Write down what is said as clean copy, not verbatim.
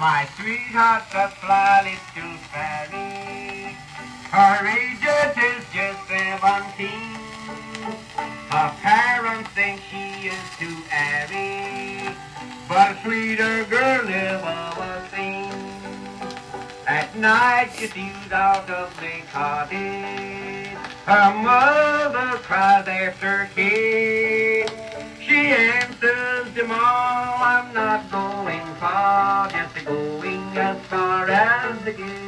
My sweetheart's a fly little fairy. Her age is just 17. Her parents think she is too airy, but a sweeter girl never seen. At night she steals out of the cottage. Her mother cries after kid. She answers them all, I'm not going far, just going as far as the gate.